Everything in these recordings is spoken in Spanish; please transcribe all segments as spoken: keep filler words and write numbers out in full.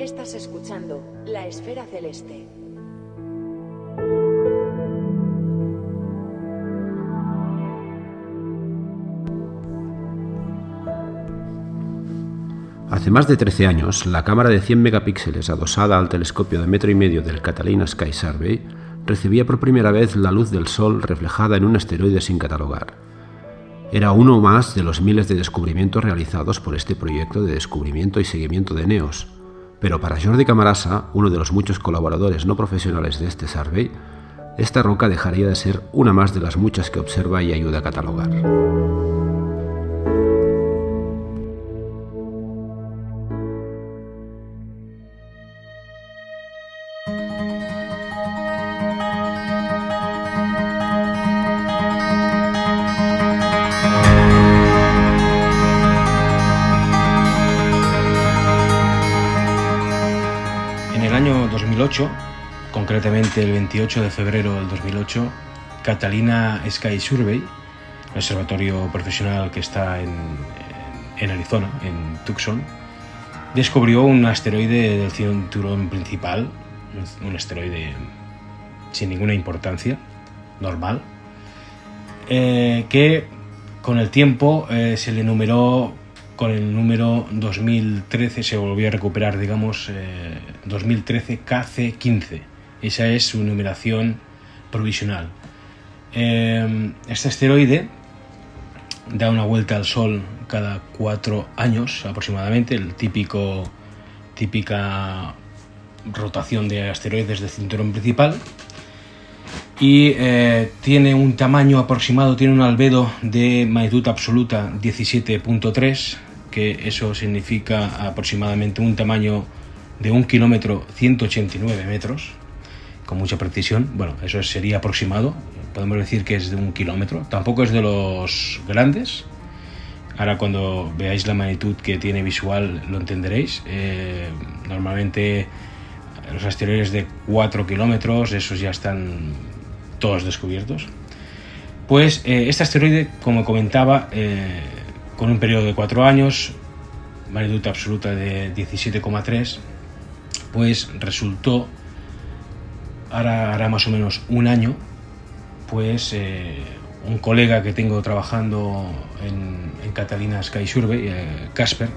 Estás escuchando La Esfera Celeste. Hace más de trece años, la cámara de cien megapíxeles adosada al telescopio de metro y medio del Catalina Sky Survey recibía por primera vez la luz del Sol reflejada en un asteroide sin catalogar. Era uno más de los miles de descubrimientos realizados por este proyecto de descubrimiento y seguimiento de Neos, pero para Jordi Camarasa, uno de los muchos colaboradores no profesionales de este survey, esta roca dejaría de ser una más de las muchas que observa y ayuda a catalogar. Concretamente el veintiocho de febrero del dos mil ocho, Catalina Sky Survey, el observatorio profesional que está en, en Arizona, en Tucson, descubrió un asteroide del cinturón principal, un asteroide sin ninguna importancia, normal, eh, que con el tiempo eh, se le numeró con el número dos mil trece, se volvió a recuperar, digamos, eh, dos mil trece K C quince. Esa es su numeración provisional. Eh, este asteroide da una vuelta al Sol cada cuatro años aproximadamente, el típico, típica rotación de asteroides del cinturón principal, y eh, tiene un tamaño aproximado, tiene un albedo de magnitud absoluta diecisiete punto tres, que eso significa aproximadamente un tamaño de un kilómetro ciento ochenta y nueve metros, con mucha precisión. Bueno, eso sería aproximado, podemos decir que es de un kilómetro, tampoco es de los grandes. Ahora cuando veáis la magnitud que tiene visual lo entenderéis. Eh, normalmente los asteroides de cuatro kilómetros, esos ya están todos descubiertos. Pues eh, este asteroide, como comentaba, eh, con un periodo de cuatro años, magnitud absoluta de diecisiete coma tres, pues resultó, ahora hará más o menos un año, pues eh, un colega que tengo trabajando en, en Catalina Sky Survey, eh, Casper,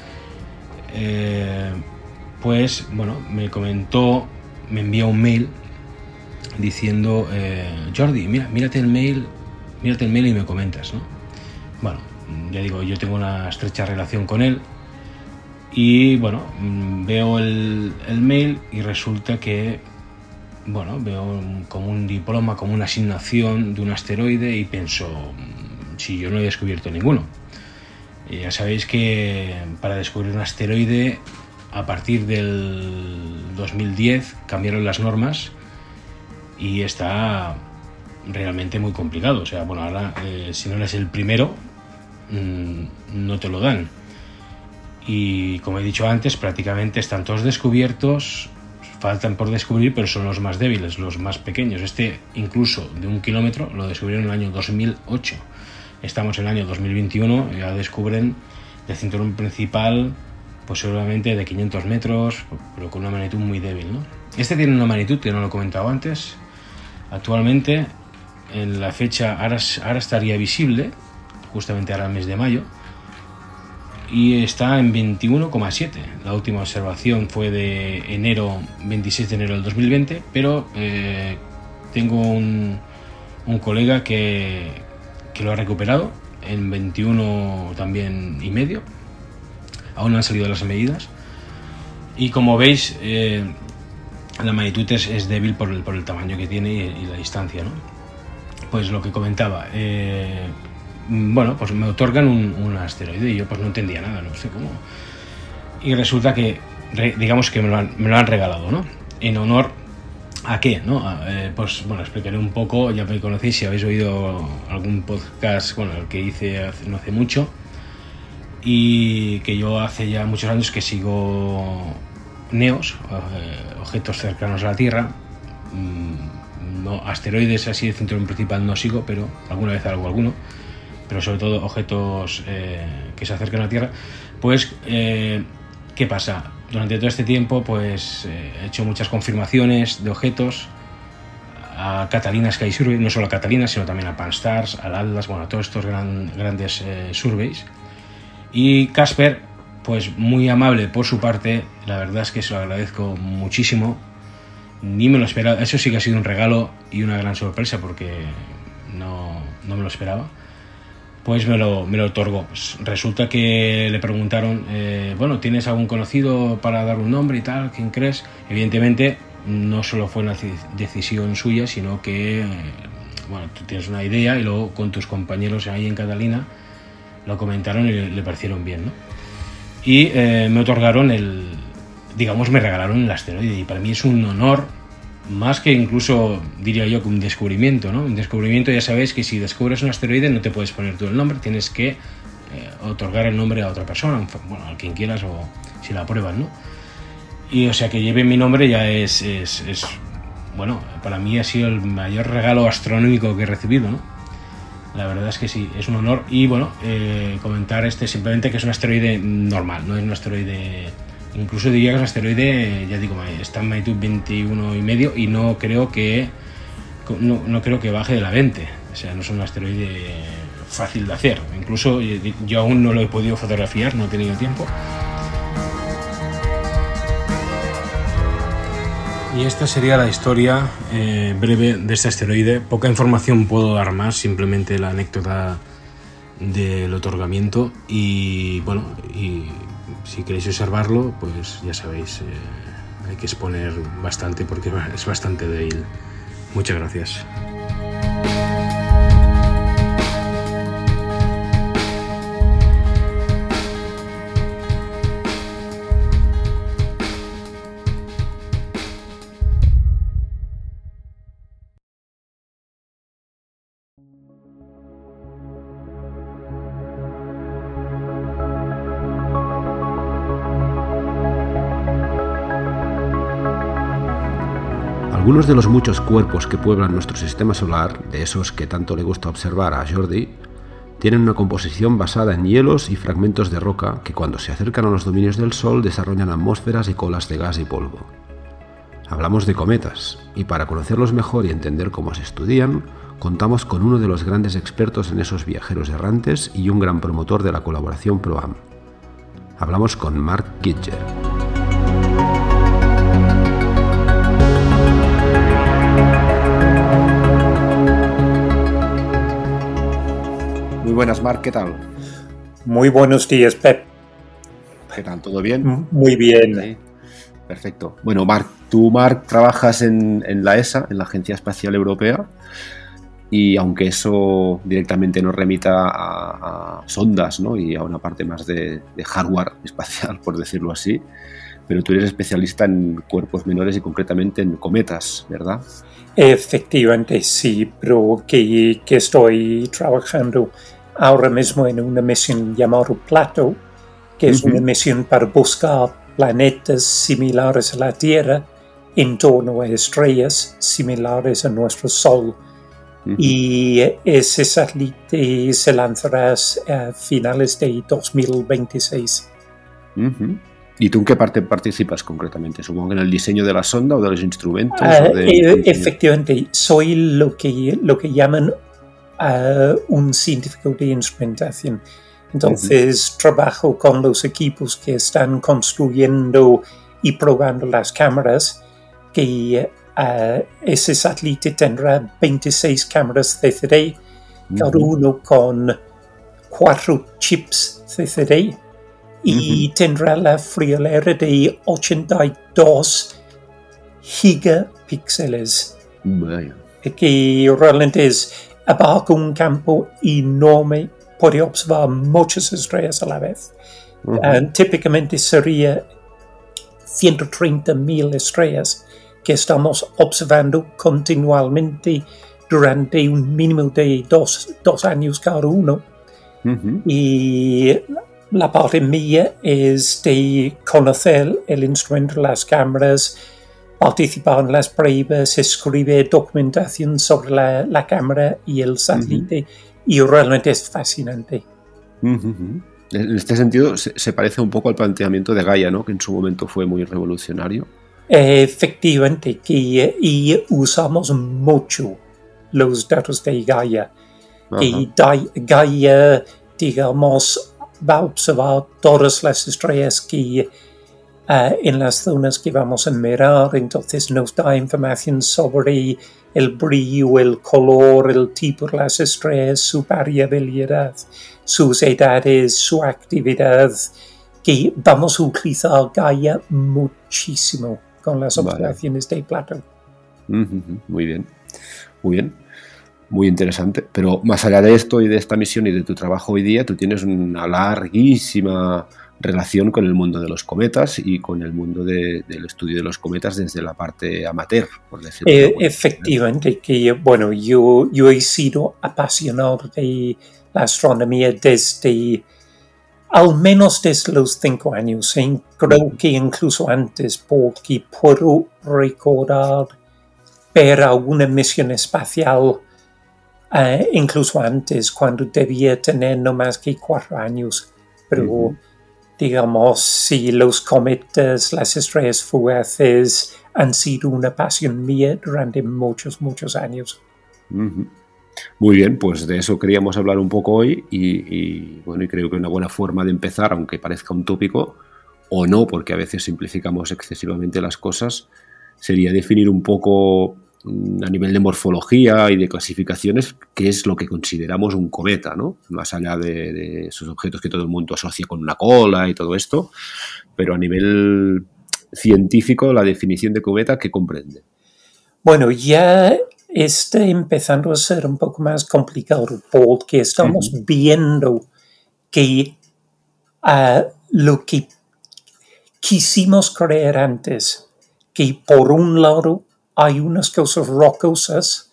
eh, pues bueno, me comentó, me envió un mail diciendo, eh, Jordi, mira, mírate el mail, mírate el mail y me comentas, ¿no? Bueno, ya digo, yo tengo una estrecha relación con él y bueno, veo el, el mail y resulta que, bueno, veo como un diploma, como una asignación de un asteroide y pienso, si yo no he descubierto ninguno. Y ya sabéis que para descubrir un asteroide, a partir del dos mil diez cambiaron las normas y está realmente muy complicado. O sea, bueno, ahora eh, si no eres el primero, mmm, no te lo dan. Y como he dicho antes, prácticamente están todos descubiertos, faltan por descubrir, pero son los más débiles, los más pequeños. Este, incluso de un kilómetro, lo descubrieron en el año dos mil ocho. Estamos en el año dos mil veintiuno y ya descubren el cinturón principal, pues seguramente de quinientos metros, pero con una magnitud muy débil, ¿no? Este tiene una magnitud que no lo he comentado antes. Actualmente, en la fecha, ahora, ahora estaría visible, justamente ahora el mes de mayo, y está en veintiuno coma siete. La última observación fue de enero, veintiséis de enero del dos mil veinte, pero eh, tengo un, un colega que, que lo ha recuperado en veintiuno también y medio. Aún no han salido las medidas y como veis eh, la magnitud es, es débil por el, por el tamaño que tiene y, y la distancia, ¿no? Pues lo que comentaba, eh, bueno, pues me otorgan un, un asteroide y yo pues no entendía nada, no sé cómo, y resulta que digamos que me lo han, me lo han regalado, ¿no? En honor a qué, ¿no? A, eh, pues bueno, explicaré un poco, ya me conocéis si habéis oído algún podcast, bueno, el que hice hace, no hace mucho, y que yo hace ya muchos años que sigo Neos, eh, objetos cercanos a la Tierra. Mm, no, asteroides así de cinturón principal no sigo, pero alguna vez algo alguno, pero sobre todo objetos eh, que se acercan a la Tierra. Pues, eh, ¿qué pasa? durante todo este tiempo pues eh, he hecho muchas confirmaciones de objetos a Catalina Sky Survey, no solo a Catalina, sino también a Pan-STARRS, al Atlas, bueno, a todos estos gran, grandes eh, surveys. Y Casper, pues muy amable por su parte, la verdad es que se lo agradezco muchísimo. Ni me lo esperaba, eso sí que ha sido un regalo y una gran sorpresa porque no, no me lo esperaba. Pues me lo, me lo otorgó. Resulta que le preguntaron, eh, bueno, ¿tienes algún conocido para dar un nombre y tal? ¿Quién crees? Evidentemente no solo fue una decisión suya, sino que, eh, bueno, tú tienes una idea y luego con tus compañeros ahí en Catalina lo comentaron y le, le parecieron bien, ¿no? Y eh, me otorgaron el, digamos, me regalaron el asteroide y para mí es un honor, más que incluso, diría yo, que un descubrimiento, ¿no? Un descubrimiento, ya sabéis que si descubres un asteroide no te puedes poner tú el nombre, tienes que eh, otorgar el nombre a otra persona, bueno, a quien quieras o si la aprueban, ¿no? Y o sea, que lleve mi nombre ya es, es, es, bueno, para mí ha sido el mayor regalo astronómico que he recibido, ¿no? La verdad es que sí, es un honor. Y bueno, eh, comentar este simplemente que es un asteroide normal, no es un asteroide, incluso diría que es un asteroide, ya digo, está en magnitud veintiuno y medio y no creo que no, no creo que baje de la veinte, o sea, no es un asteroide fácil de hacer, incluso yo aún no lo he podido fotografiar, no he tenido tiempo. Y esta sería la historia eh, breve de este asteroide. Poca información puedo dar más, simplemente la anécdota del otorgamiento. Y bueno, y si queréis observarlo, pues ya sabéis, eh, hay que exponer bastante porque es bastante débil. Muchas gracias. Algunos de los muchos cuerpos que pueblan nuestro sistema solar, de esos que tanto le gusta observar a Jordi, tienen una composición basada en hielos y fragmentos de roca que cuando se acercan a los dominios del Sol desarrollan atmósferas y colas de gas y polvo. Hablamos de cometas, y para conocerlos mejor y entender cómo se estudian, contamos con uno de los grandes expertos en esos viajeros errantes y un gran promotor de la colaboración ProAm. Hablamos con Mark Gidger. Muy buenas, Mark, ¿qué tal? Muy buenos días, Pep. ¿Qué tal? ¿Todo bien? Muy bien. Sí. Perfecto. Bueno, Mark, tú, Mark, trabajas en, en la E S A, en la Agencia Espacial Europea, y aunque eso directamente nos remita a, a sondas, ¿no? Y a una parte más de, de hardware espacial, por decirlo así, pero tú eres especialista en cuerpos menores y concretamente en cometas, ¿verdad? Efectivamente, sí, pero que, que estoy trabajando ahora mismo en una misión llamada Plato, que es uh-huh. una misión para buscar planetas similares a la Tierra en torno a estrellas similares a nuestro Sol. Uh-huh. Y ese satélite se lanzará a finales de dos mil veintiséis. Uh-huh. ¿Y tú en qué parte participas concretamente? Supongo que en el diseño de la sonda o de los instrumentos. Uh, o de... e- efectivamente, soy lo que, lo que llaman uh, un científico de instrumentación. Entonces, uh-huh. trabajo con los equipos que están construyendo y probando las cámaras, que uh, ese satélite tendrá veintiséis cámaras C C D, uh-huh. cada uno con cuatro chips C C D. Y uh-huh. tendrá la friolera de ochenta y dos gigapíxeles, Vaya. que realmente es, abarca un campo enorme, puede observar muchas estrellas a la vez. Uh-huh. Uh, típicamente sería ciento treinta mil estrellas que estamos observando continuamente durante un mínimo de dos, dos años cada uno. Uh-huh. Y la parte mía es de conocer el instrumento, las cámaras, participar en las pruebas, escribir documentación sobre la, la cámara y el satélite, uh-huh. y realmente es fascinante. Uh-huh. En este sentido, se, se parece un poco al planteamiento de Gaia, ¿no? Que en su momento fue muy revolucionario. Efectivamente, que y usamos mucho los datos de Gaia. Que Gaia, digamos, va a observar todas las estrellas que uh, en las zonas que vamos a mirar, entonces nos da información sobre el brillo, el color, el tipo de las estrellas, su variabilidad, sus edades, su actividad, que vamos a utilizar Gaia muchísimo con las observaciones vale. de Plutón. Uh-huh. Muy bien, muy bien, muy interesante. Pero más allá de esto y de esta misión y de tu trabajo hoy día, tú tienes una larguísima relación con el mundo de los cometas y con el mundo de, del estudio de los cometas desde la parte amateur, por decirlo eh, de Efectivamente, que bueno, yo, yo he sido apasionado de la astronomía desde, al menos desde los cinco años, y creo que incluso antes, porque puedo recordar ver alguna misión espacial uh, incluso antes, cuando debía tener no más que cuatro años, pero uh-huh. digamos, si los cometas, las estrellas fugaces han sido una pasión mía durante muchos, muchos años. Uh-huh. Muy bien, pues de eso queríamos hablar un poco hoy y, y bueno, y creo que una buena forma de empezar, aunque parezca un tópico, o no, porque a veces simplificamos excesivamente las cosas, sería definir un poco a nivel de morfología y de clasificaciones qué es lo que consideramos un cometa, ¿no? Más allá de, de esos objetos que todo el mundo asocia con una cola y todo esto, pero a nivel científico la definición de cometa, ¿qué comprende? Bueno, ya está empezando a ser un poco más complicado porque estamos uh-huh. viendo que uh, lo que quisimos creer antes, que por un lado hay unas cosas rocosas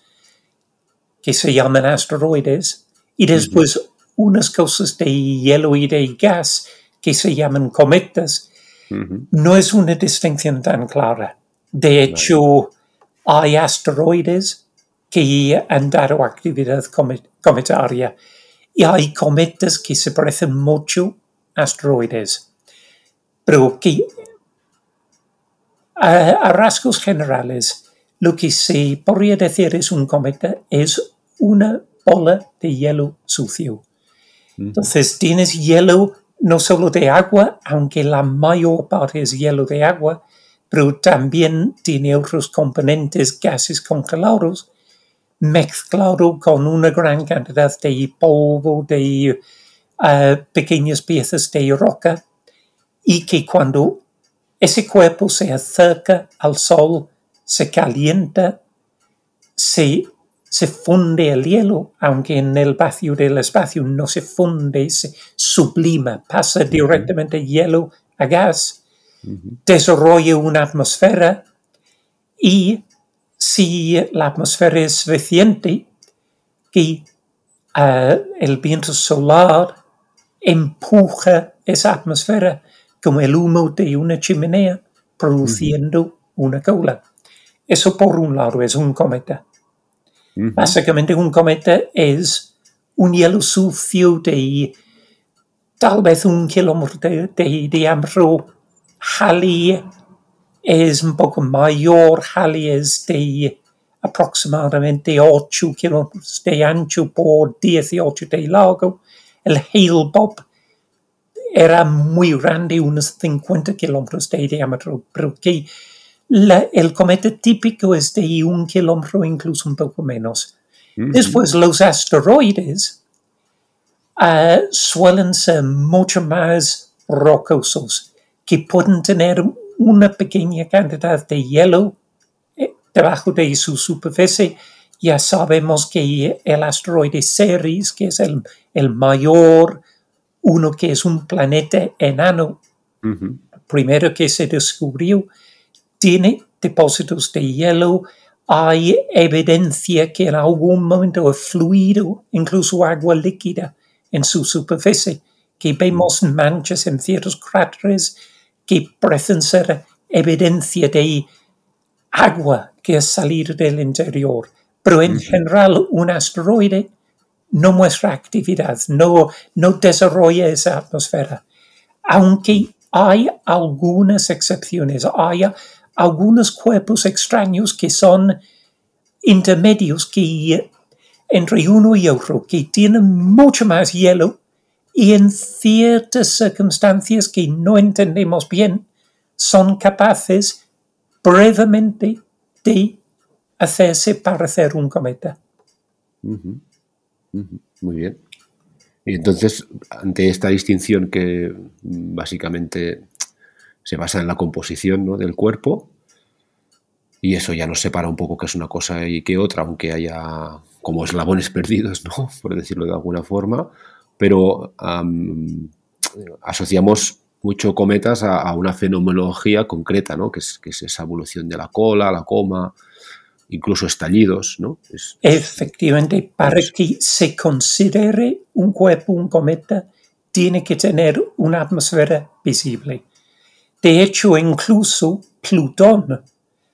que se llaman asteroides y después uh-huh. unas cosas de hielo y de gas que se llaman cometas. Uh-huh. No es una distinción tan clara. De hecho, uh-huh. hay asteroides que han dado actividad comet- cometaria y hay cometas que se parecen mucho a asteroides. Pero que a, a rasgos generales, lo que se podría decir es un cometa es una bola de hielo sucio. Uh-huh. Entonces tienes hielo no solo de agua, aunque la mayor parte es hielo de agua, pero también tiene otros componentes, gases congelados, mezclado con una gran cantidad de polvo, de uh, pequeñas piezas de roca, y que cuando ese cuerpo se acerca al Sol, se calienta, se, se funde el hielo, aunque en el vacío del espacio no se funde, se sublima, pasa uh-huh. directamente hielo a gas, uh-huh. desarrolla una atmósfera y si la atmósfera es suficiente, que uh, el viento solar empuja esa atmósfera como el humo de una chimenea, produciendo uh-huh. una cola. Eso por un lado es un cometa. Uh-huh. Básicamente un cometa es un hielo sucio de tal vez un kilómetro de, de diámetro. Halley es un poco mayor. Halley es de aproximadamente ocho kilómetros de ancho por dieciocho de largo. El Hale-Bopp era muy grande, unos cincuenta kilómetros de diámetro, pero que la, el cometa típico es de un kilómetro, incluso un poco menos. Uh-huh. Después, los asteroides uh, suelen ser mucho más rocosos, que pueden tener una pequeña cantidad de hielo eh, debajo de su superficie. Ya sabemos que el asteroide Ceres, que es el, el mayor, uno que es un planeta enano, uh-huh. primero que se descubrió, tiene depósitos de hielo. Hay evidencia que en algún momento ha fluido incluso agua líquida en su superficie, que vemos manchas en ciertos cráteres que parecen ser evidencia de agua que ha salido del interior. Pero en uh-huh. general, un asteroide no muestra actividad, no, no desarrolla esa atmósfera. Aunque hay algunas excepciones, hay algunos cuerpos extraños que son intermedios que, entre uno y otro, que tienen mucho más hielo y en ciertas circunstancias que no entendemos bien, son capaces brevemente de hacerse parecer un cometa. Uh-huh. Uh-huh. Muy bien. Y entonces, ante esta distinción que básicamente se basa en la composición, ¿no?, del cuerpo, y eso ya nos separa un poco qué es una cosa y qué otra, aunque haya como eslabones perdidos, ¿no?, por decirlo de alguna forma, pero um, asociamos mucho cometas a, a una fenomenología concreta, ¿no?, que es, que es esa evolución de la cola, la coma, incluso estallidos, ¿no? Es, Efectivamente, para es, que se considere un cuerpo un cometa, tiene que tener una atmósfera visible. De hecho, incluso Plutón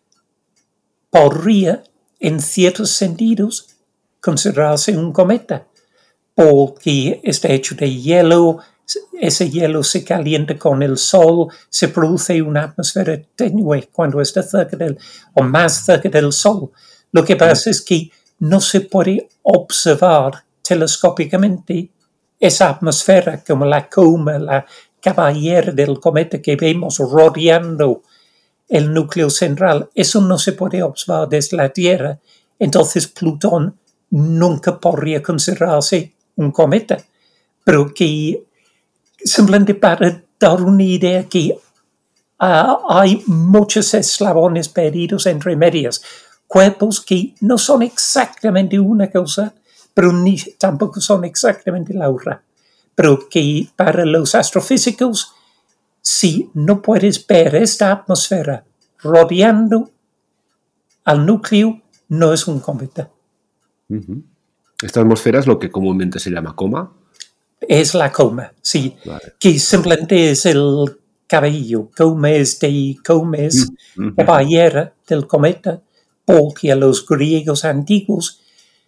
podría, en ciertos sentidos, considerarse un cometa, porque está hecho de hielo, ese hielo se calienta con el sol, se produce una atmósfera tenue cuando está cerca del, o más cerca del sol. Lo que pasa es que no se puede observar telescópicamente esa atmósfera como la coma, la caballera del cometa que vemos rodeando el núcleo central. Eso no se puede observar desde la Tierra. Entonces Plutón nunca podría considerarse un cometa. Pero que simplemente para dar una idea que uh, hay muchos eslabones perdidos entre medias, cuerpos que no son exactamente una cosa, pero ni tampoco son exactamente la otra. Pero que para los astrofísicos, si no puedes ver esta atmósfera rodeando al núcleo, no es un cometa. Uh-huh. Esta atmósfera es lo que comúnmente se llama coma. Es la coma, sí, vale. Que simplemente es el cabello. Coma es de coma es uh-huh. caballera del cometa, porque a los griegos antiguos,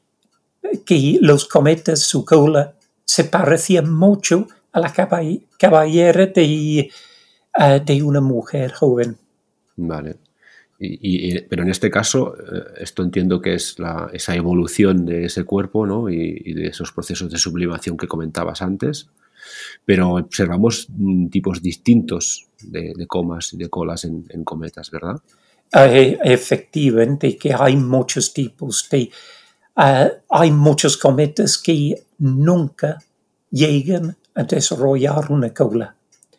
que los cometas, su cola, se parecía mucho a la caball- caballera de, uh, de una mujer joven. Vale. Y, y, pero en este caso, esto entiendo que es la, esa evolución de ese cuerpo, ¿no?, y, y de esos procesos de sublimación que comentabas antes, pero observamos tipos distintos de, de comas y de colas en, en cometas, ¿verdad? Uh, efectivamente, que hay muchos tipos de... Uh, hay muchos cometas que nunca llegan a desarrollar una cola.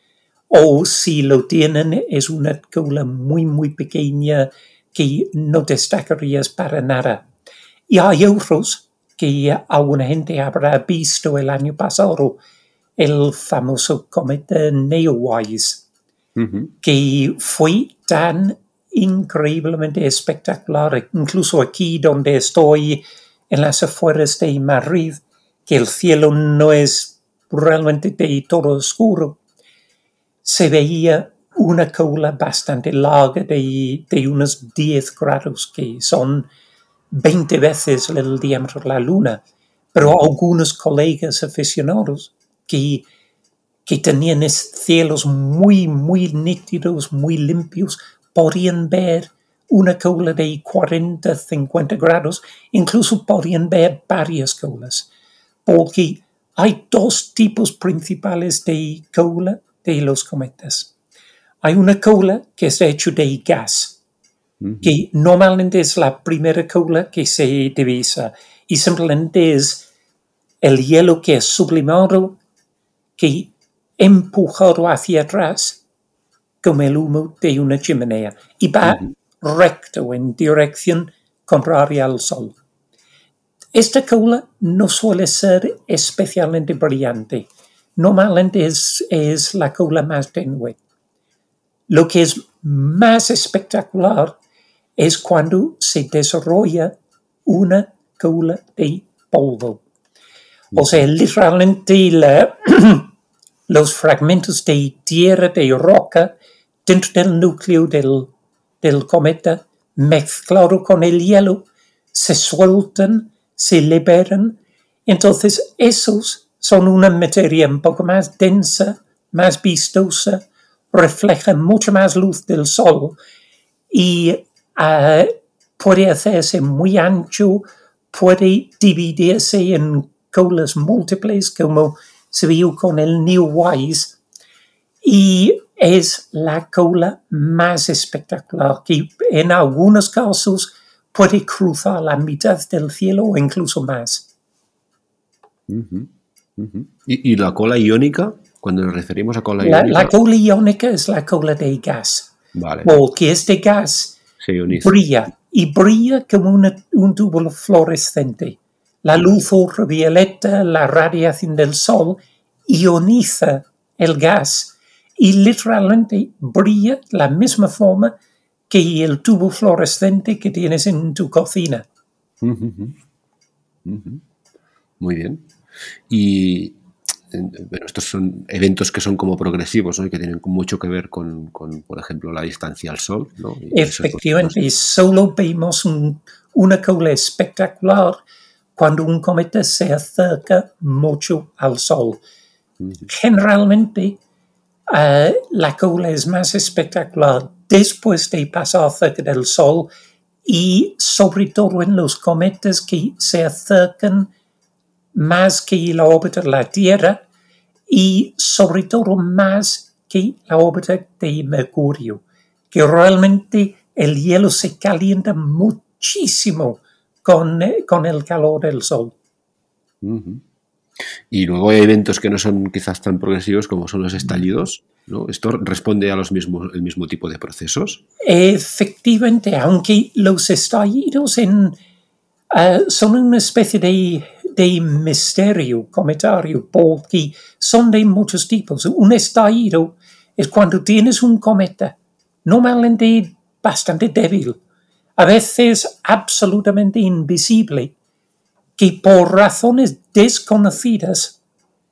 O si lo tienen, es una cola muy, muy pequeña que no destacarías para nada. Y hay otros que alguna gente habrá visto el año pasado, el famoso cometa Neowise, uh-huh. que fue tan increíblemente espectacular, incluso aquí donde estoy, en las afueras de Madrid, que el cielo no es realmente de todo oscuro. Se veía una cola bastante larga de, de unos diez grados, que son veinte veces el diámetro de la Luna. Pero algunos colegas aficionados que, que tenían cielos muy, muy nítidos, muy limpios, podían ver una cola de cuarenta, cincuenta grados, incluso podían ver varias colas, porque hay dos tipos principales de cola de los cometas. Hay una cola que es hecha de gas, uh-huh. que normalmente es la primera cola que se divisa y simplemente es el hielo que es sublimado, que empujado hacia atrás como el humo de una chimenea y va uh-huh. recto en dirección contraria al sol. Esta cola no suele ser especialmente brillante. Normalmente es, es la cola más tenue. Lo que es más espectacular es cuando se desarrolla una cola de polvo. O sea, literalmente la, los fragmentos de tierra, de roca, dentro del núcleo del, del cometa, mezclado con el hielo, se sueltan, se liberan Entonces, esos son una materia un poco más densa, más vistosa, reflejan mucho más luz del Sol y uh, puede hacerse muy ancho, puede dividirse en colas múltiples, como se vio con el Neowise, y es la cola más espectacular, que en algunos casos puede cruzar la mitad del cielo o incluso más. Uh-huh, uh-huh. ¿Y, ¿Y la cola iónica? Cuando nos referimos a cola La, iónica... la cola iónica es la cola de gas, vale. porque este gas Se ioniza. brilla, y brilla como una, un tubo fluorescente. La luz ultravioleta, la radiación del sol, ioniza el gas y literalmente brilla de la misma forma que el tubo fluorescente que tienes en tu cocina. Uh-huh. Uh-huh. Muy bien. Y bueno, estos son eventos que son como progresivos, ¿no? Y que tienen mucho que ver con, con, por ejemplo, la distancia al Sol, ¿no? Y efectivamente, solo vemos un, una cola espectacular cuando un cometa se acerca mucho al Sol. Uh-huh. Generalmente, uh, la cola es más espectacular después de pasar cerca del Sol y sobre todo en los cometas que se acercan más que la órbita de la Tierra y sobre todo más que la órbita de Mercurio, que realmente el hielo se calienta muchísimo con, con el calor del Sol. Uh-huh. Y luego hay eventos que no son quizás tan progresivos como son los estallidos, ¿no? ¿Esto responde a los mismos, el mismo tipo de procesos? Efectivamente, aunque los estallidos en, uh, son una especie de, de misterio cometario, porque son de muchos tipos. Un estallido es cuando tienes un cometa normalmente bastante débil, a veces absolutamente invisible, que por razones desconocidas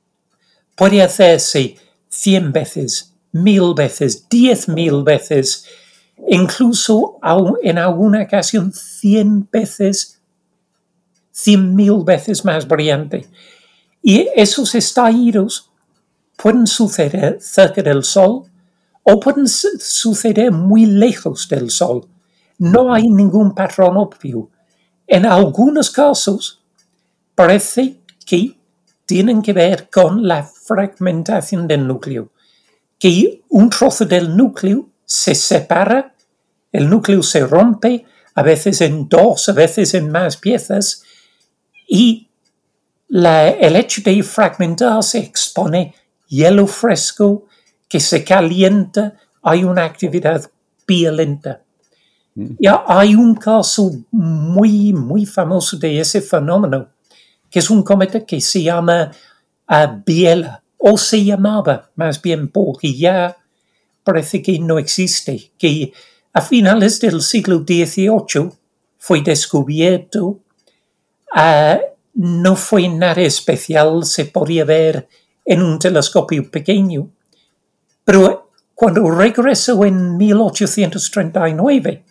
puede hacerse cien veces, mil veces, diez mil veces, incluso en alguna ocasión cien veces, cien mil veces más brillante. Y esos estallidos pueden suceder cerca del Sol o pueden suceder muy lejos del Sol. No hay ningún patrón obvio. En algunos casos parece que tienen que ver con la fragmentación del núcleo, que un trozo del núcleo se separa, el núcleo se rompe, a veces en dos, a veces en más piezas, y la, el hecho de fragmentar se expone hielo fresco que se calienta, hay una actividad violenta. Mm. Ya hay un caso muy, muy famoso de ese fenómeno, que es un cometa que se llama uh, Biela, o se llamaba más bien porque ya parece que no existe, que a finales del siglo dieciocho fue descubierto, uh, no fue nada especial, se podía ver en un telescopio pequeño, pero cuando regresó en mil ochocientos treinta y nueve,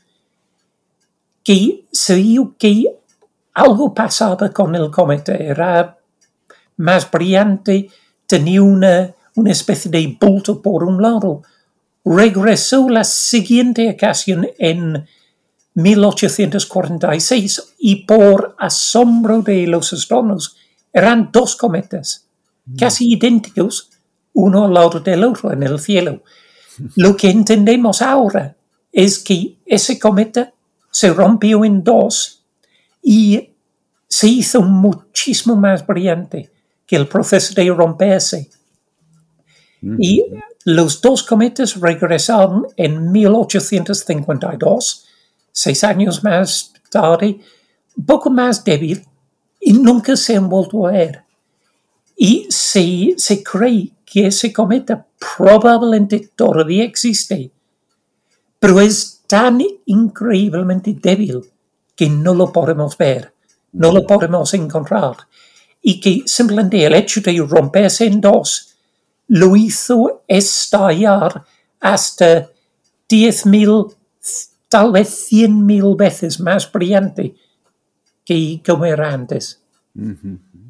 que se vio que algo pasaba con el cometa, era más brillante, tenía una, una especie de bulto por un lado. Regresó la siguiente ocasión en mil ochocientos cuarenta y seis y por asombro de los astrónomos eran dos cometas, mm. casi idénticos, uno al lado del otro en el cielo. Lo que entendemos ahora es que ese cometa se rompió en dos y se hizo muchísimo más brillante que el proceso de romperse. Mm-hmm. Y los dos cometas regresaron en mil ochocientos cincuenta y dos, seis años más tarde, un poco más débil, y nunca se han vuelto a ver. Y se, se cree que ese cometa probablemente todavía existe, pero es tan increíblemente débil que no lo podemos ver, no lo podemos encontrar, y que simplemente el hecho de romperse en dos lo hizo estallar hasta diez mil, tal vez cien mil veces más brillante que como era antes. Uh-huh.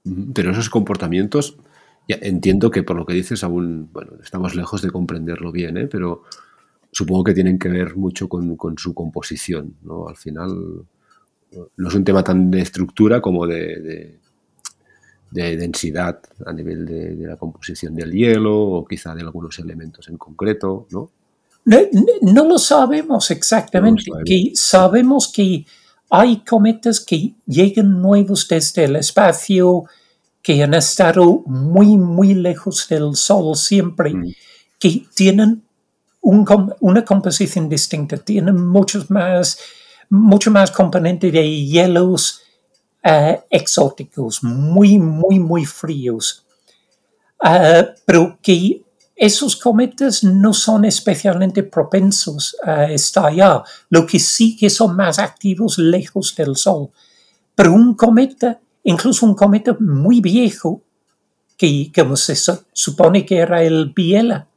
Pero esos comportamientos, ya entiendo que por lo que dices aún, bueno, estamos lejos de comprenderlo bien, ¿eh? Pero supongo que tienen que ver mucho con, con su composición, ¿no? Al final no es un tema tan de estructura como de, de, de densidad a nivel de, de la composición del hielo o quizá de algunos elementos en concreto, ¿no? No, no lo sabemos exactamente. No lo sabemos. Que sabemos que hay cometas que llegan nuevos desde el espacio, que han estado muy, muy lejos del Sol siempre, mm. que tienen un, una composición distinta, tienen muchos más, mucho más componente de hielos uh, exóticos, muy, muy, muy fríos. Uh, pero que esos cometas no son especialmente propensos a estallar, lo que sí que son más activos lejos del Sol. Pero un cometa, incluso un cometa muy viejo, que como se supone que era el Biela,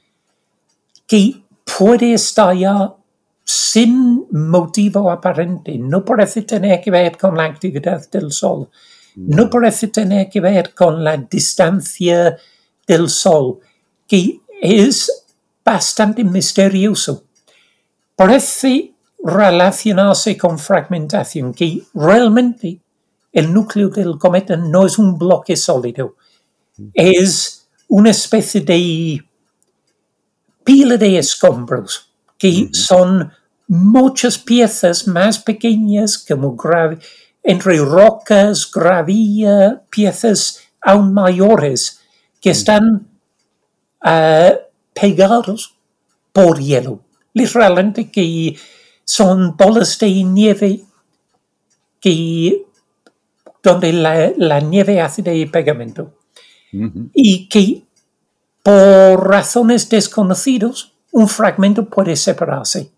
que puede estallar sin motivo aparente, no parece tener que ver con la actividad del Sol, no, no parece tener que ver con la distancia del Sol, que es bastante misterioso. Parece relacionarse con fragmentación, que realmente el núcleo del cometa no es un bloque sólido, es una especie de pila de escombros, que uh-huh. son muchas piezas más pequeñas, como gra- entre rocas, gravilla, piezas aún mayores, que están Uh, pegados por hielo, literalmente que son bolas de nieve que, donde la, la nieve hace de pegamento uh-huh. y que por razones desconocidas un fragmento puede separarse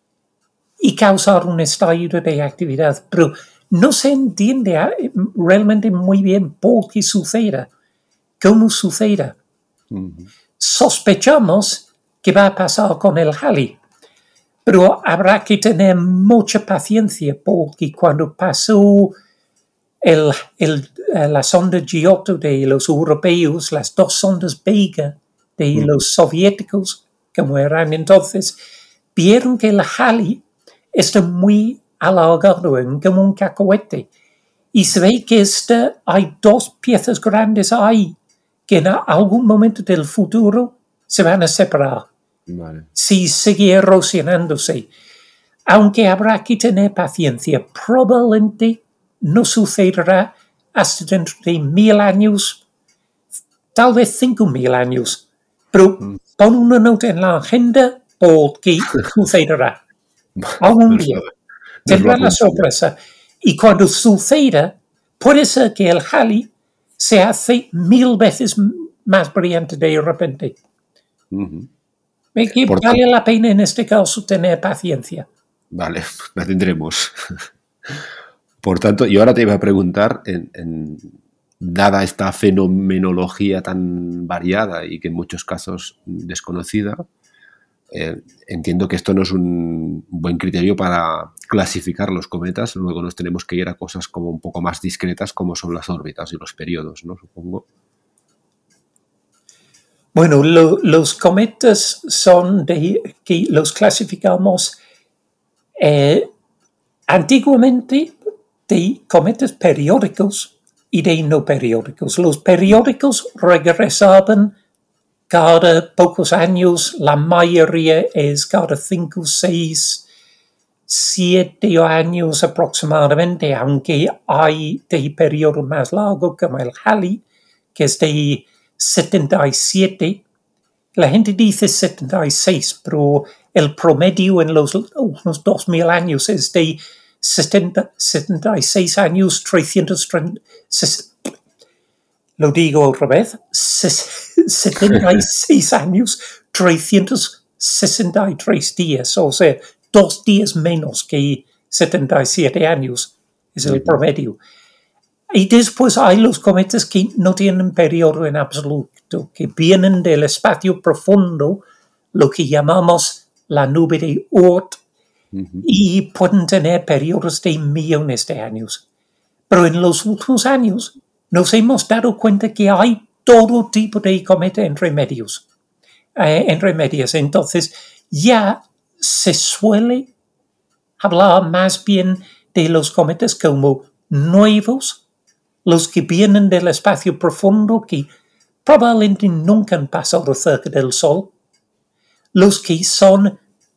y causar un estallido de actividad, pero no se entiende realmente muy bien por qué suceda, cómo suceda. Uh-huh. Sospechamos que va a pasar con el Halley, pero habrá que tener mucha paciencia porque cuando pasó el, el, la sonda Giotto de los europeos, las dos sondas Vega de mm. los soviéticos, como eran entonces, vieron que el Halley está muy alargado, como un cacahuete, y se ve que está, hay dos piezas grandes ahí que en algún momento del futuro se van a separar. Vale. Si sigue erosionándose. Aunque habrá que tener paciencia, probablemente no sucederá hasta dentro de mil años, tal vez cinco mil años. Pero mm. pon una nota en la agenda porque sucederá. Algún día. Tendrá la sorpresa. Y cuando suceda, puede ser que el Halley se hace mil veces más brillante de repente. Uh-huh. Que Por vale t- la pena en este caso tener paciencia. Vale, la tendremos. Por tanto, yo ahora te iba a preguntar, en, en, dada esta fenomenología tan variada y que en muchos casos desconocida, eh, entiendo que esto no es un buen criterio para clasificar los cometas. Luego nos tenemos que ir a cosas como un poco más discretas, como son las órbitas y los periodos, ¿no? Supongo. Bueno, lo, los cometas son de que los clasificamos eh, antiguamente de cometas periódicos y de no periódicos. Los periódicos regresaban cada pocos años, la mayoría es cada cinco, seis, siete años aproximadamente, aunque hay de periodo más largo como el Halley, que es de setenta y siete. La gente dice setenta y seis, pero el promedio en los unos dos mil años es de setenta, setenta y seis años, trescientos treinta. Lo digo otra vez, setenta y seis años, trescientos sesenta y tres días, o sea, dos días menos que setenta y siete años es el promedio. Y después hay los cometas que no tienen periodo en absoluto, que vienen del espacio profundo, lo que llamamos la nube de Oort, uh-huh. y pueden tener periodos de millones de años. Pero en los últimos años nos hemos dado cuenta que hay todo tipo de cometa entre medios, eh, entre medias. Entonces, ya se suele hablar más bien de los cometas como nuevos, los que vienen del espacio profundo, que probablemente nunca han pasado cerca del Sol, los que son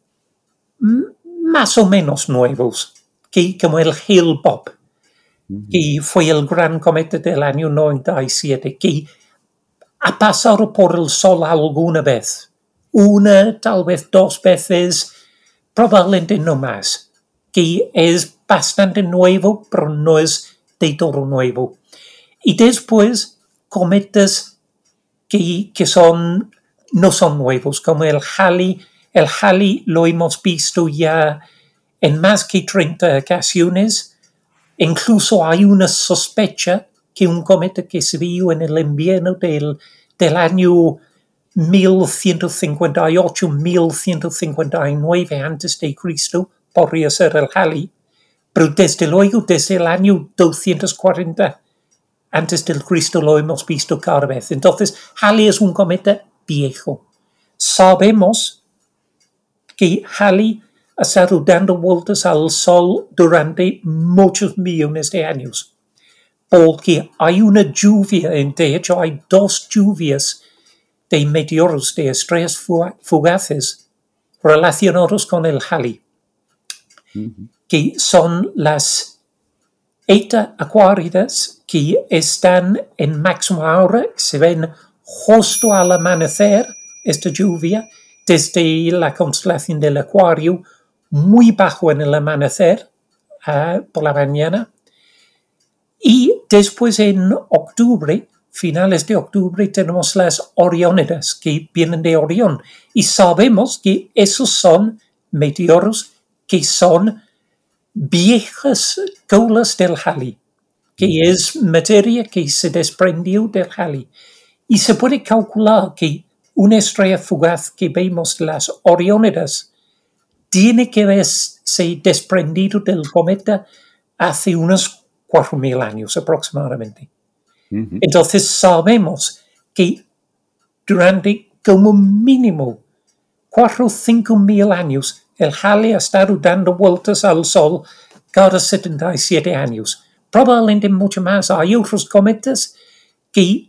más o menos nuevos, que, como el Hale-Bopp, que fue el gran cometa del año noventa y siete, que ha pasado por el Sol alguna vez, una, tal vez dos veces, probablemente no más, que es bastante nuevo, pero no es de todo nuevo. Y después, cometas que, que son, no son nuevos, como el Halley. El Halley lo hemos visto ya en más que treinta ocasiones. Incluso hay una sospecha que un cometa que se vio en el invierno del, del año mil ciento cincuenta y ocho a mil ciento cincuenta y nueve antes de Cristo podría ser el Halley, pero desde luego desde el año doscientos cuarenta antes del Cristo lo hemos visto cada vez. Entonces, Halley es un cometa viejo. Sabemos que Halley ha estado dando vueltas al Sol durante muchos millones de años, porque hay una lluvia, de hecho hay dos lluvias de meteoros, de estrellas fugaces relacionados con el Halley, uh-huh. que son las Eta Aquaridas, que están en máxima hora, se ven justo al amanecer, esta lluvia, desde la constelación del Acuario, muy bajo en el amanecer, uh, por la mañana. Y después en octubre, finales de octubre, tenemos las Oriónidas, que vienen de Orión. Y sabemos que esos son meteoros que son viejas colas del Halley, que es materia que se desprendió del Halley. Y se puede calcular que una estrella fugaz que vemos, las Oriónidas, tiene que haberse desprendido del cometa hace unos cuatro mil años aproximadamente. Uh-huh. Entonces sabemos que durante como mínimo cuatro o cinco mil años el Halley ha estado dando vueltas al Sol cada setenta y siete años. Probablemente mucho más. Hay otros cometas que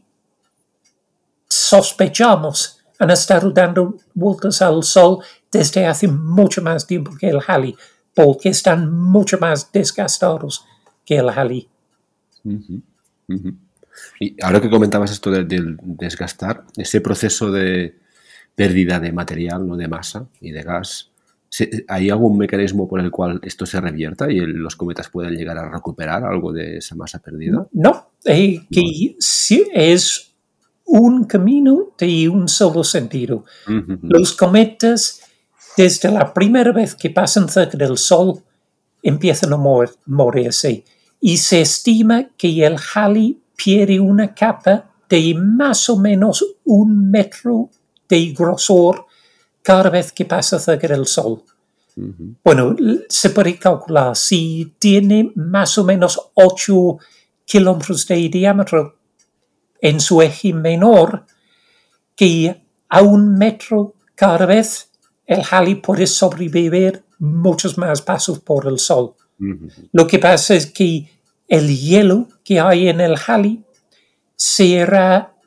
sospechamos han estado dando vueltas al Sol desde hace mucho más tiempo que el Halley, porque están mucho más desgastados que el Halley. Uh-huh. Uh-huh. Y ahora que comentabas esto del, del desgastar, ese proceso de pérdida de material, ¿no?, de masa y de gas, ¿hay algún mecanismo por el cual esto se revierta y el, los cometas pueden llegar a recuperar algo de esa masa perdida? No, eh, que no. Sí es un camino de un solo sentido. Uh-huh. Los cometas, desde la primera vez que pasan cerca del Sol, empiezan a mor- morirse. Y se estima que el Halley pierde una capa de más o menos un metro de grosor cada vez que pasa cerca del Sol. Uh-huh. Bueno, se puede calcular si tiene más o menos ocho kilómetros de diámetro en su eje menor, que a un metro cada vez el Halley puede sobrevivir muchos más pasos por el Sol. Uh-huh. Lo que pasa es que el hielo que hay en el Halley se irá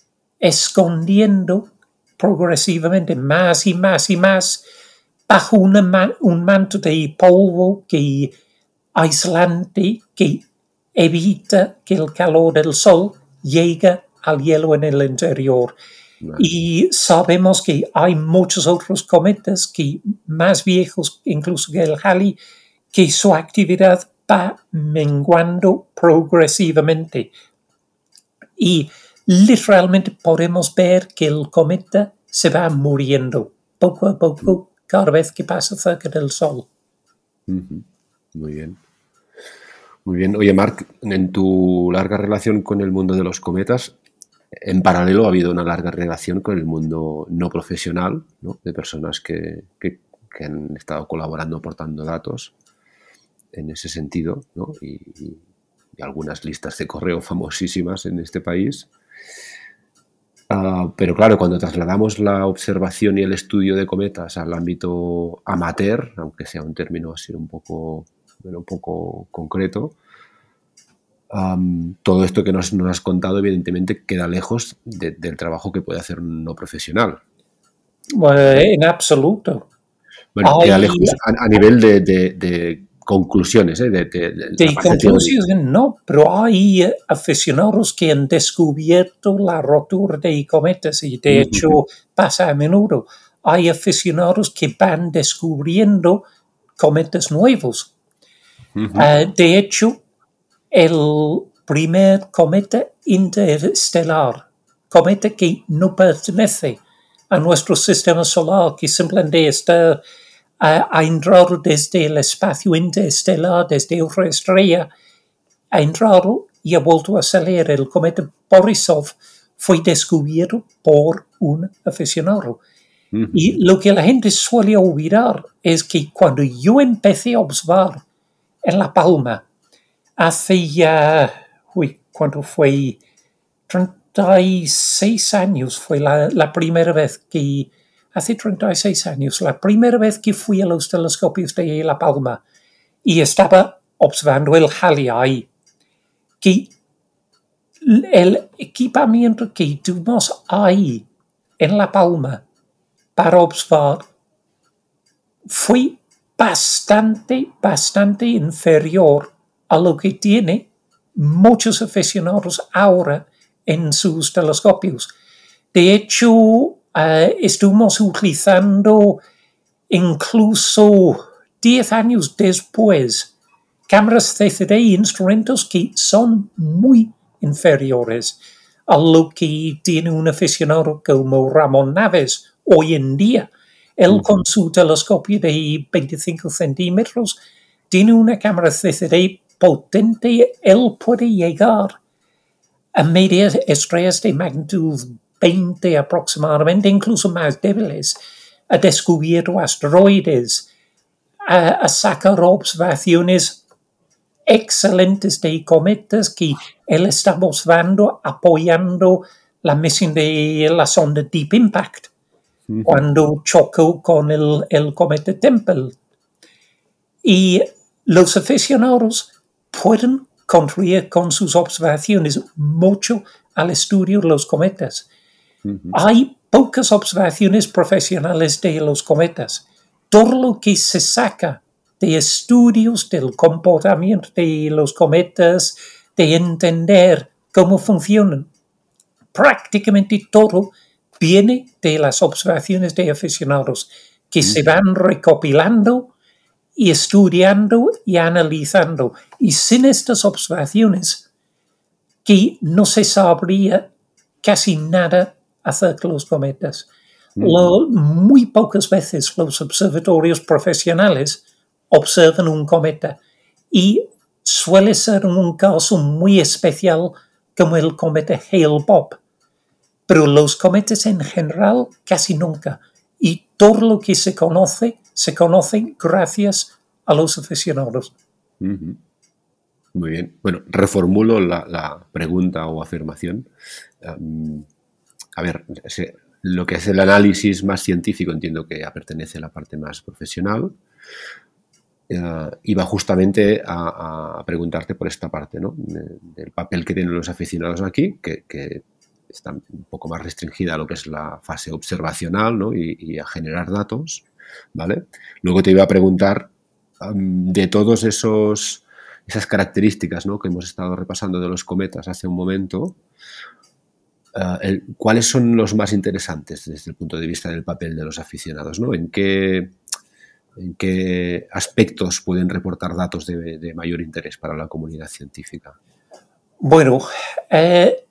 escondiendo progresivamente más y más y más bajo una man- un manto de polvo que aislante que evita que el calor del Sol llegue al hielo en el interior. Wow. Y sabemos que hay muchos otros cometas que más viejos incluso que el Halley, que su actividad va menguando progresivamente. Y literalmente podemos ver que el cometa se va muriendo poco a poco cada vez que pasa cerca del Sol. Uh-huh. Muy bien. Muy bien. Oye, Marc, en tu larga relación con el mundo de los cometas, en paralelo ha habido una larga relación con el mundo no profesional, ¿no?, de personas que, que, que han estado colaborando, aportando datos en ese sentido, ¿no? Y, y y algunas listas de correo famosísimas en este país. Uh, pero claro, cuando trasladamos la observación y el estudio de cometas al ámbito amateur, aunque sea un término así un poco, bueno, un poco concreto, um, todo esto que nos, nos has contado evidentemente queda lejos de, del trabajo que puede hacer un no profesional. Bueno, en absoluto. Bueno, Hay, queda lejos a, a nivel de, de, de conclusiones, ¿eh? De, de, de, de conclusiones no, pero hay aficionados que han descubierto la rotura de cometas y de uh-huh. hecho pasa a menudo. Hay aficionados que van descubriendo cometas nuevos. Uh-huh. Uh, de hecho, el primer cometa interestelar, cometa que no pertenece a nuestro sistema solar, que simplemente está ha entrado desde el espacio interestelar, desde otra estrella, ha entrado y ha vuelto a salir. El cometa Borisov fue descubierto por un aficionado. Uh-huh. Y lo que la gente suele olvidar es que cuando yo empecé a observar en La Palma, hace ya, uy, ¿cuánto fue? treinta y seis años fue la, la primera vez que... Hace treinta y seis años, la primera vez que fui a los telescopios de La Palma y estaba observando el Halley ahí, que el equipamiento que tuvimos ahí en La Palma para observar fue bastante, bastante inferior a lo que tiene muchos aficionados ahora en sus telescopios. De hecho, Uh, estuvimos utilizando incluso diez años después cámaras C C D e instrumentos que son muy inferiores a lo que tiene un aficionado como Ramón Naves hoy en día. Él uh-huh. con su telescopio de veinticinco centímetros tiene una cámara C C D potente. Él puede llegar a medias estrellas de magnitud veinte aproximadamente, incluso más débiles, ha descubierto asteroides, a, a sacar observaciones excelentes de cometas que él está observando, apoyando la misión de la sonda Deep Impact, uh-huh. cuando chocó con el, el cometa Tempel. Y los aficionados pueden contribuir con sus observaciones mucho al estudio de los cometas. Uh-huh. Hay pocas observaciones profesionales de los cometas. Todo lo que se saca de estudios del comportamiento de los cometas, de entender cómo funcionan, prácticamente todo viene de las observaciones de aficionados que uh-huh. se van recopilando y estudiando y analizando. Y sin estas observaciones, que no se sabría casi nada acerca de los cometas. Mm. Lo, muy pocas veces los observatorios profesionales observan un cometa y suele ser un caso muy especial como el cometa Hale-Bopp. Pero los cometas en general casi nunca. Y todo lo que se conoce, se conoce gracias a los aficionados. Mm-hmm. Muy bien. Bueno, reformulo la, la pregunta o afirmación. Um, a ver, ese, lo que es el análisis más científico entiendo que pertenece a la parte más profesional. Uh, iba justamente a, a preguntarte por esta parte, ¿no? De, del papel que tienen los aficionados aquí, que, que está un poco más restringida a lo que es la fase observacional, ¿no? y, y a generar datos, ¿vale? Luego te iba a preguntar um, de todos esos esas características, ¿no? que hemos estado repasando de los cometas hace un momento. Uh, el, ¿Cuáles son los más interesantes desde el punto de vista del papel de los aficionados, ¿no? ¿En qué, en qué aspectos pueden reportar datos de, de mayor interés para la comunidad científica? Bueno, eh,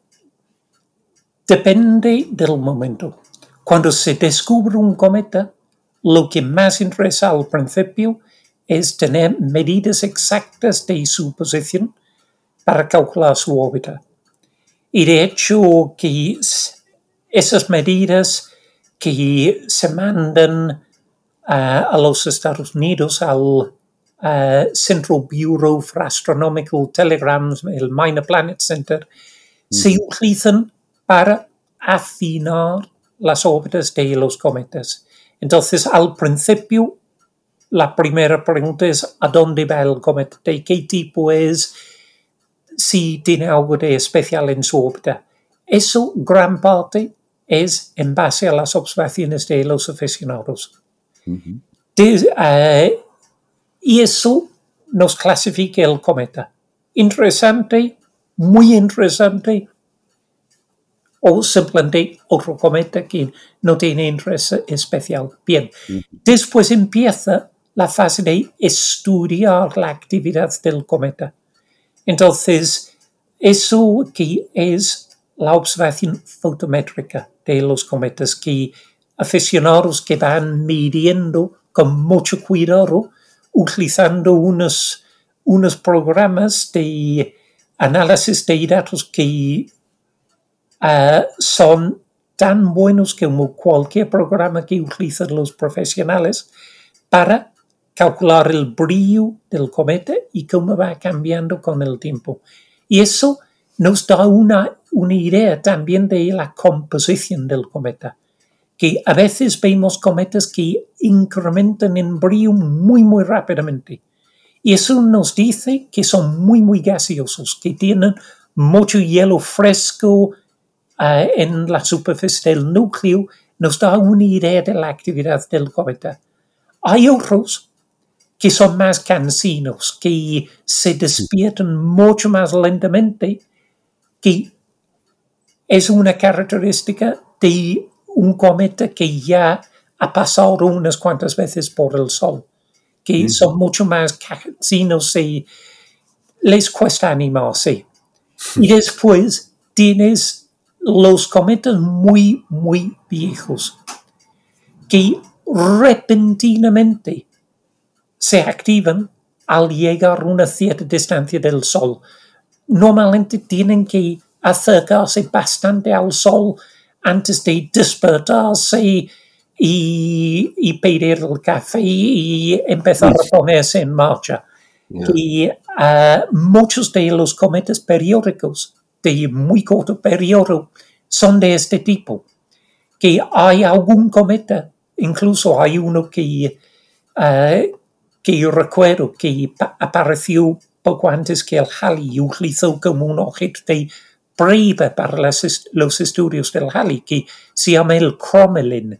depende del momento. Cuando se descubre un cometa, lo que más interesa al principio es tener medidas exactas de su posición para calcular su órbita. Y de hecho, que esas medidas que se mandan uh, a los Estados Unidos, al, uh, Central Bureau for Astronomical Telegrams, el Minor Planet Center, mm. se utilizan para afinar las órbitas de los cometas. Entonces, al principio, la primera pregunta es ¿a dónde va el cometa? ¿De qué tipo es? Si tiene algo de especial en su órbita. Eso, gran parte, es en base a las observaciones de los aficionados. Uh-huh. De, uh, y eso nos clasifica el cometa. Interesante, muy interesante, o simplemente otro cometa que no tiene interés especial. Bien, uh-huh. Después empieza la fase de estudiar la actividad del cometa. Entonces, eso que es la observación fotométrica de los cometas, que aficionados que van midiendo con mucho cuidado, utilizando unos, unos programas de análisis de datos que uh, son tan buenos como cualquier programa que utilizan los profesionales para calcular el brillo del cometa y cómo va cambiando con el tiempo. Y eso nos da una, una idea también de la composición del cometa, que a veces vemos cometas que incrementan en brillo muy, muy rápidamente. Y eso nos dice que son muy, muy gaseosos, que tienen mucho hielo fresco uh, en la superficie del núcleo. Nos da una idea de la actividad del cometa. Hay otros que son más cansinos, que se despiertan mucho más lentamente, que es una característica de un cometa que ya ha pasado unas cuantas veces por el Sol, que mm. son mucho más cansinos y les cuesta animarse. Y después tienes los cometas muy, muy viejos, que repentinamente se activan al llegar a una cierta distancia del Sol. Normalmente tienen que acercarse bastante al Sol antes de despertarse y, y pedir el café y empezar a ponerse en marcha. Yeah. Y uh, muchos de los cometas periódicos de muy corto periodo son de este tipo. Que hay algún cometa, incluso hay uno que, uh, que yo recuerdo que pa- apareció poco antes que el Halley y utilizó como un objeto de prueba para las, los estudios del Halley, que se llama el Crommelin.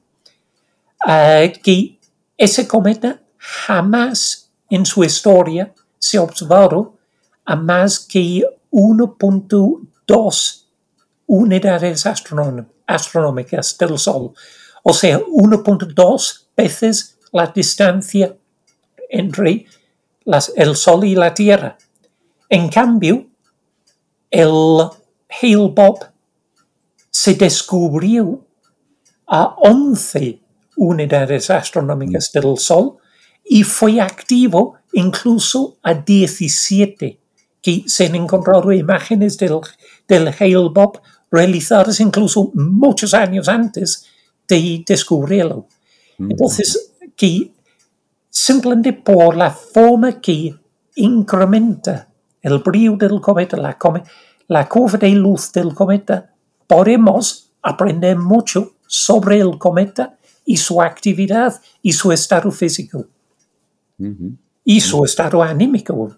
Uh, que ese cometa jamás en su historia se ha observado a más que uno punto dos unidades astronóm- astronómicas del Sol. O sea, uno punto dos veces la distancia entre las, el Sol y la Tierra. En cambio, el Hale-Bopp se descubrió a once unidades astronómicas del Sol y fue activo incluso a diecisiete, que se han encontrado imágenes del, del Hale-Bopp realizadas incluso muchos años antes de descubrirlo. Entonces, que simplemente por la forma que incrementa el brillo del cometa, la, come, la curva de luz del cometa, podemos aprender mucho sobre el cometa y su actividad y su estado físico. Uh-huh. Y su estado anímico.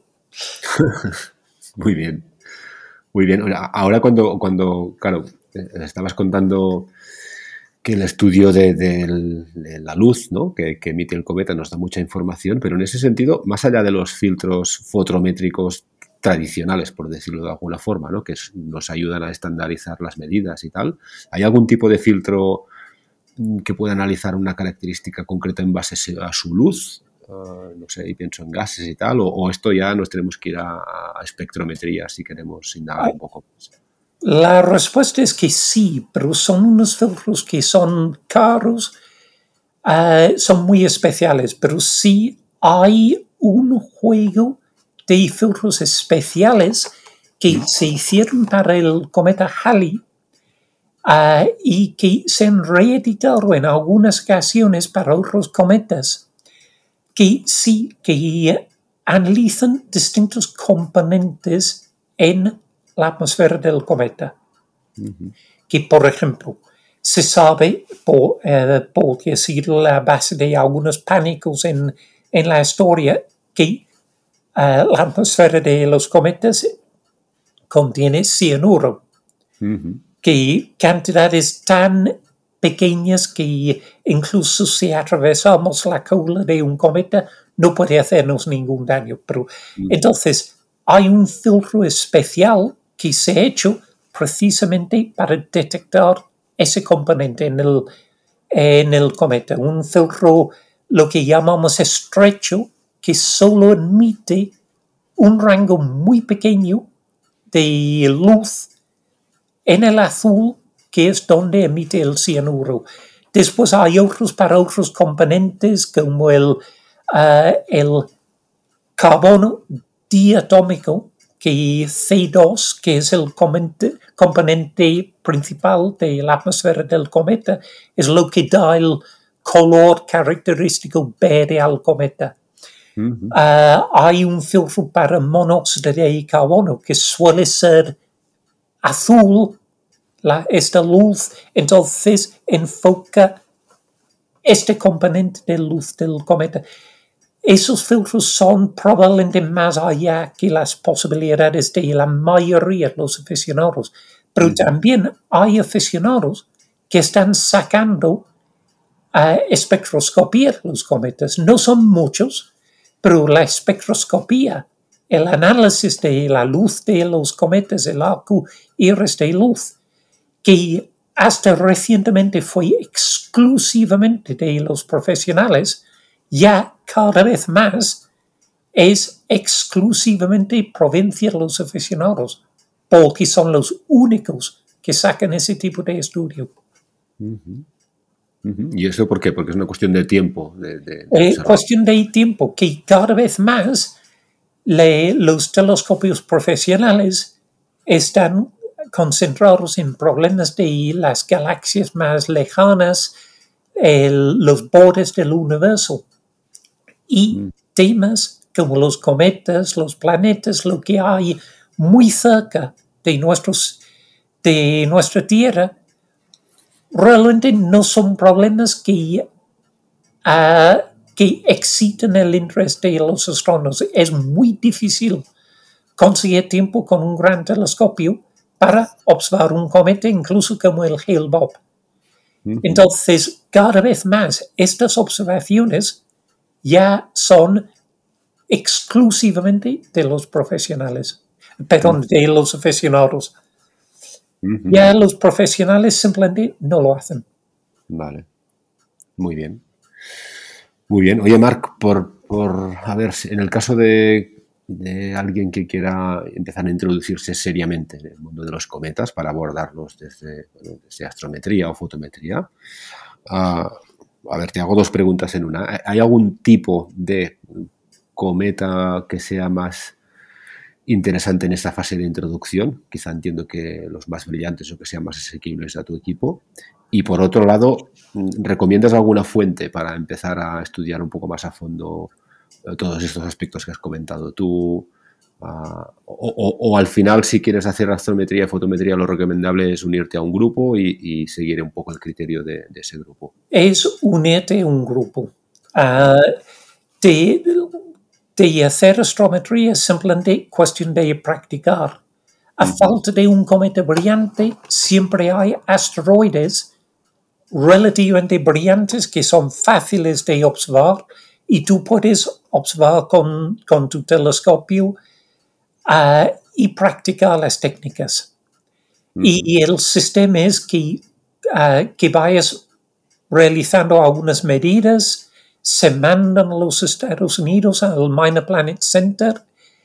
Muy bien. Muy bien. Ahora cuando, cuando claro, estabas contando que el estudio de, de, de la luz, ¿no?, que, que emite el cometa nos da mucha información, pero en ese sentido, más allá de los filtros fotométricos tradicionales, por decirlo de alguna forma, ¿no?, que es, nos ayudan a estandarizar las medidas y tal, ¿hay algún tipo de filtro que pueda analizar una característica concreta en base a su luz? Uh, no sé, y pienso en gases y tal, o, o esto ya nos tenemos que ir a, a espectrometría si queremos indagar un poco más. La respuesta es que sí, pero son unos filtros que son caros, uh, son muy especiales, pero sí hay un juego de filtros especiales que se hicieron para el cometa Halley uh, y que se han reeditado en algunas ocasiones para otros cometas, que sí, que analizan distintos componentes en la atmósfera del cometa. Uh-huh. Que, por ejemplo, se sabe, por, eh, por decir la base de algunos pánicos en, en la historia, que uh, la atmósfera de los cometas contiene cianuro, uh-huh. que cantidades tan pequeñas que incluso si atravesamos la cola de un cometa no puede hacernos ningún daño. Pero, uh-huh. Entonces, hay un filtro especial que se ha hecho precisamente para detectar ese componente en el, en el cometa. Un filtro, lo que llamamos estrecho, que solo emite un rango muy pequeño de luz en el azul, que es donde emite el cianuro. Después hay otros para otros componentes, como el, uh, el carbono diatómico, que C dos, que es el componente, componente principal de la atmósfera del cometa, es lo que da el color característico verde al cometa. Uh-huh. Uh, hay un filtro para monóxido de carbono que suele ser azul, la, esta luz, entonces enfoca este componente de luz del cometa. Esos filtros son probablemente más allá que las posibilidades de la mayoría de los aficionados, pero uh-huh. también hay aficionados que están sacando uh, espectroscopía de los cometas. No son muchos, pero la espectroscopía, el análisis de la luz de los cometas, el arco iris de luz, que hasta recientemente fue exclusivamente de los profesionales, ya cada vez más es exclusivamente provincia de los aficionados, porque son los únicos que sacan ese tipo de estudio. Uh-huh. Uh-huh. ¿Y eso por qué? Porque es una cuestión de tiempo. De, de, de eh, cuestión de tiempo, que cada vez más le, los telescopios profesionales están concentrados en problemas de las galaxias más lejanas, el, los bordes del universo. Y mm. temas como los cometas, los planetas, lo que hay muy cerca de, nuestros, de nuestra Tierra, realmente no son problemas que, uh, que exciten el interés de los astrónomos. Es muy difícil conseguir tiempo con un gran telescopio para observar un cometa, incluso como el Hale-Bopp. Mm-hmm. Entonces, cada vez más, estas observaciones ya son exclusivamente de los profesionales, perdón, de los aficionados. Uh-huh. Ya los profesionales simplemente no lo hacen. Vale, muy bien. Muy bien. Oye, Marc, por, por a ver, en el caso de, de alguien que quiera empezar a introducirse seriamente en el mundo de los cometas para abordarlos desde, bueno, desde astrometría o fotometría, uh, a ver, te hago dos preguntas en una. ¿Hay algún tipo de cometa que sea más interesante en esta fase de introducción? Quizá entiendo que los más brillantes o que sean más asequibles a tu equipo. Y por otro lado, ¿recomiendas alguna fuente para empezar a estudiar un poco más a fondo todos estos aspectos que has comentado tú? Uh, o, o, o al final, si quieres hacer astrometría y fotometría, lo recomendable es unirte a un grupo y, y seguir un poco el criterio de, de ese grupo. Es unirte a un grupo. Uh, de, de hacer astrometría es simplemente cuestión de practicar. A uh-huh. falta de un cometa brillante, siempre hay asteroides relativamente brillantes que son fáciles de observar y tú puedes observar con, con tu telescopio Uh, y practicar las técnicas. Mm. Y, y el sistema es que, uh, que vayas realizando algunas medidas, se mandan a los Estados Unidos al Minor Planet Center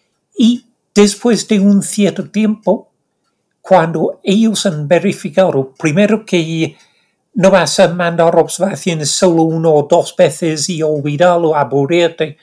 y después de un cierto tiempo, cuando ellos han verificado, primero que no vas a mandar observaciones solo una o dos veces y olvidarlo, aburrirte,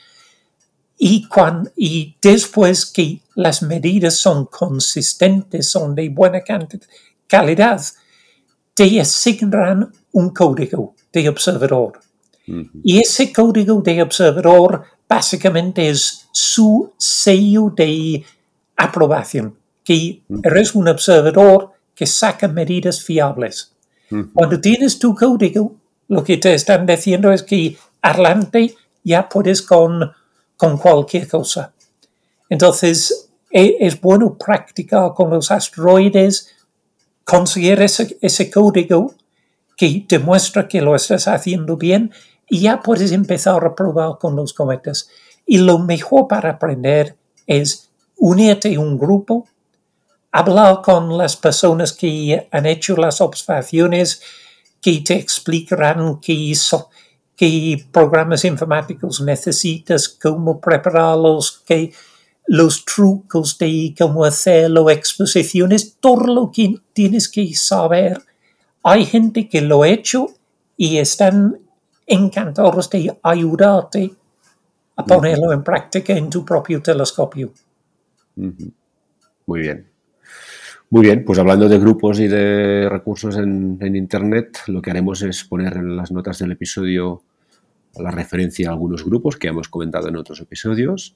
Y, cuando, y después que las medidas son consistentes, son de buena cantidad, calidad, te asignarán un código de observador. Uh-huh. Y ese código de observador básicamente es su sello de aprobación, que uh-huh. eres un observador que saca medidas fiables. Uh-huh. Cuando tienes tu código, lo que te están diciendo es que adelante ya puedes con, con cualquier cosa. Entonces, es, es bueno practicar con los asteroides, conseguir ese, ese código que demuestra que lo estás haciendo bien y ya puedes empezar a probar con los cometas. Y lo mejor para aprender es unirte a un grupo, hablar con las personas que han hecho las observaciones, que te explicarán qué, so, qué programas informáticos necesitas, cómo prepararlos, qué, los trucos de cómo hacerlo, exposiciones, todo lo que tienes que saber. Hay gente que lo ha hecho y están encantados de ayudarte a ponerlo uh-huh. en práctica en tu propio telescopio. Uh-huh. Muy bien. Muy bien, pues hablando de grupos y de recursos en, en Internet, lo que haremos es poner en las notas del episodio la referencia a algunos grupos que hemos comentado en otros episodios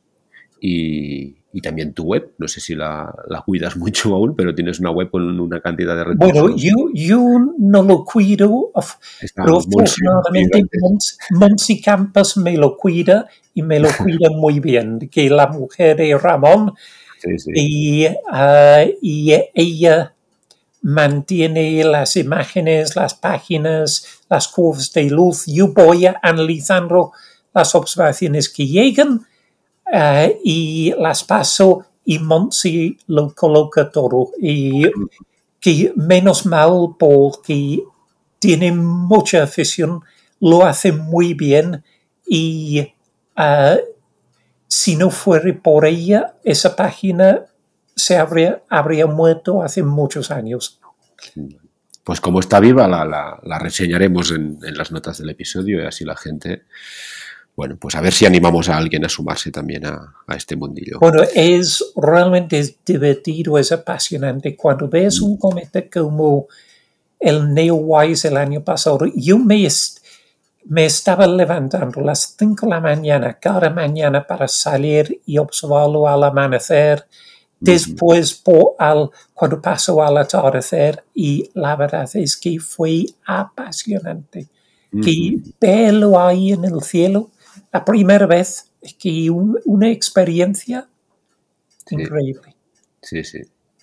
y, y también tu web. No sé si la, la cuidas mucho aún, pero tienes una web con una cantidad de recursos. Bueno, yo, yo no lo cuido, Está pero afortunadamente Monsi Campos me lo cuida y me lo cuida muy bien, que la mujer de Ramón. Sí, sí. Y, uh, y ella mantiene las imágenes, las páginas, las curvas de luz. Yo voy analizando las observaciones que llegan uh, y las paso y Monsi lo coloca todo. Y que menos mal porque tiene mucha afición, lo hace muy bien y uh, si no fuera por ella, esa página se habría, habría muerto hace muchos años. Pues como está viva, la, la, la reseñaremos en, en las notas del episodio y así la gente, bueno, pues a ver si animamos a alguien a sumarse también a, a este mundillo. Bueno, es realmente es divertido, es apasionante. Cuando ves un cometa como el Neowise el año pasado, yo me... Est- Me estaba levantando a las cinco de la mañana, cada mañana, para salir y observarlo al amanecer. Después, por al, cuando pasó al atardecer, y la verdad es que fue apasionante. Uh-huh. Que verlo ahí en el cielo, la primera vez, es que un, una experiencia sí. increíble. Sí, sí.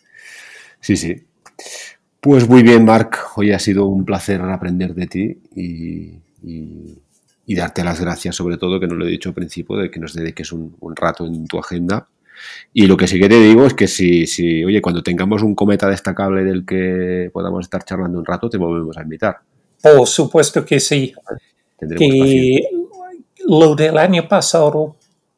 Sí, sí. Pues muy bien, Marc. Hoy ha sido un placer aprender de ti y... Y, y darte las gracias, sobre todo, que no lo he dicho al principio, de que nos dediques un, un rato en tu agenda. Y lo que sí que te digo es que si, si, oye, cuando tengamos un cometa destacable del que podamos estar charlando un rato, te volvemos a invitar. Por supuesto que sí. Tendremos que paciencia. Lo del año pasado,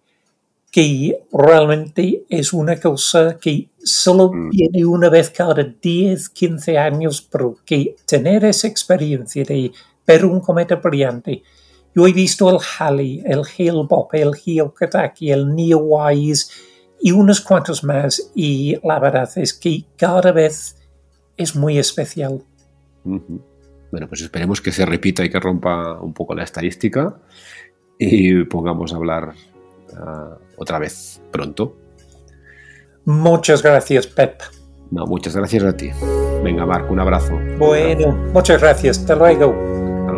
que realmente es una cosa que solo mm. viene una vez cada diez, quince años, pero que tener esa experiencia de ver un cometa brillante. Yo he visto el Halley, el Hale-Bopp, el Hyakutake, el Neowise y unos cuantos más, y la verdad es que cada vez es muy especial. Uh-huh. Bueno, pues esperemos que se repita y que rompa un poco la estadística y pongamos a hablar uh, otra vez pronto. Muchas gracias, Pep. No, muchas gracias a ti. Venga, Marc, un abrazo. Bueno, muchas gracias. Hasta luego.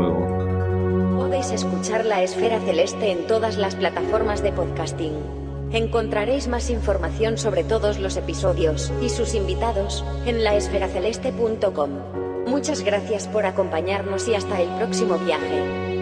Podéis escuchar La Esfera Celeste en todas las plataformas de podcasting. Encontraréis más información sobre todos los episodios y sus invitados en la esfera celeste punto com. Muchas gracias por acompañarnos y hasta el próximo viaje.